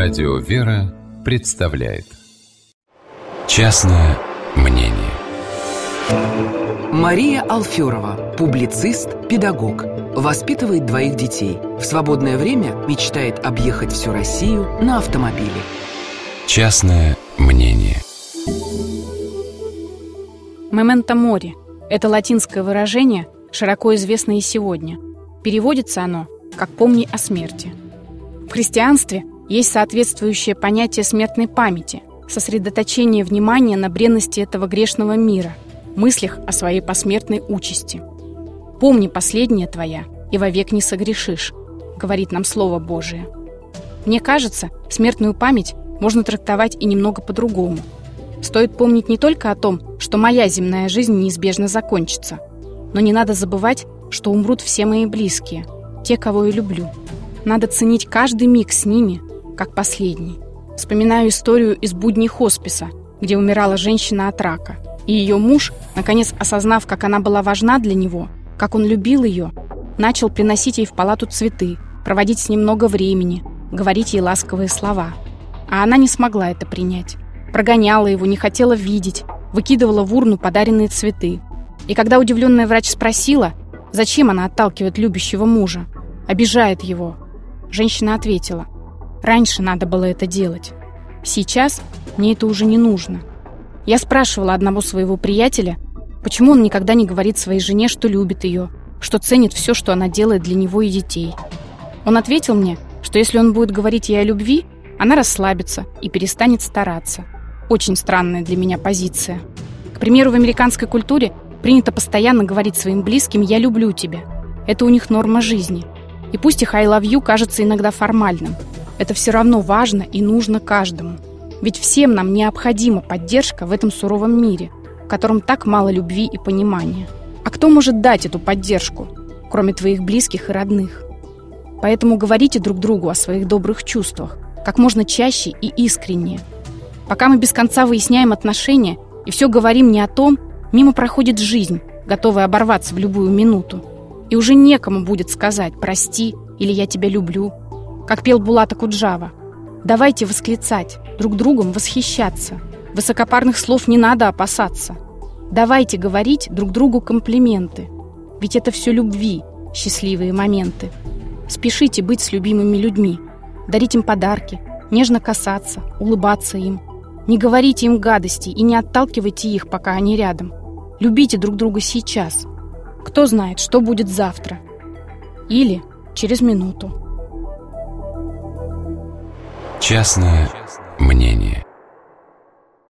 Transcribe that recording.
Радио «Вера» представляет «Частное мнение». Мария Алферова, публицист, педагог. Воспитывает 2 детей. В свободное время мечтает объехать всю Россию на автомобиле. Частное мнение. «Мементо мори» — это латинское выражение, широко известно и сегодня. Переводится оно как «помни о смерти». В христианстве есть соответствующее понятие смертной памяти, сосредоточение внимания на бренности этого грешного мира, мыслях о своей посмертной участи. «Помни последнее твоя, и вовек не согрешишь», — говорит нам Слово Божие. Мне кажется, смертную память можно трактовать и немного по-другому. Стоит помнить не только о том, что моя земная жизнь неизбежно закончится, но не надо забывать, что умрут все мои близкие, те, кого я люблю. Надо ценить каждый миг с ними, как последний. Вспоминаю историю из будней хосписа, где умирала женщина от рака. И ее муж, наконец осознав, как она была важна для него, как он любил ее, начал приносить ей в палату цветы, проводить с ней много времени, говорить ей ласковые слова. А она не смогла это принять. Прогоняла его, не хотела видеть, выкидывала в урну подаренные цветы. И когда удивленная врач спросила, зачем она отталкивает любящего мужа, обижает его, женщина ответила: «Раньше надо было это делать. Сейчас мне это уже не нужно». Я спрашивала одного своего приятеля, почему он никогда не говорит своей жене, что любит ее, что ценит все, что она делает для него и детей. Он ответил мне, что если он будет говорить ей о любви, она расслабится и перестанет стараться. Очень странная для меня позиция. К примеру, в американской культуре принято постоянно говорить своим близким «я люблю тебя». Это у них норма жизни. И пусть их «I love you» кажется иногда формальным, это все равно важно и нужно каждому. Ведь всем нам необходима поддержка в этом суровом мире, в котором так мало любви и понимания. А кто может дать эту поддержку, кроме твоих близких и родных? Поэтому говорите друг другу о своих добрых чувствах как можно чаще и искреннее. Пока мы без конца выясняем отношения и все говорим не о том, мимо проходит жизнь, готовая оборваться в любую минуту. И уже некому будет сказать «прости» или «я тебя люблю». Как пел Булат Акуджава: давайте восклицать, друг другом восхищаться. Высокопарных слов не надо опасаться. Давайте говорить друг другу комплименты. Ведь это все любви, счастливые моменты. Спешите быть с любимыми людьми, дарить им подарки, нежно касаться, улыбаться им. Не говорите им гадостей и не отталкивайте их, пока они рядом. Любите друг друга сейчас. Кто знает, что будет завтра. Или через минуту. Частное мнение.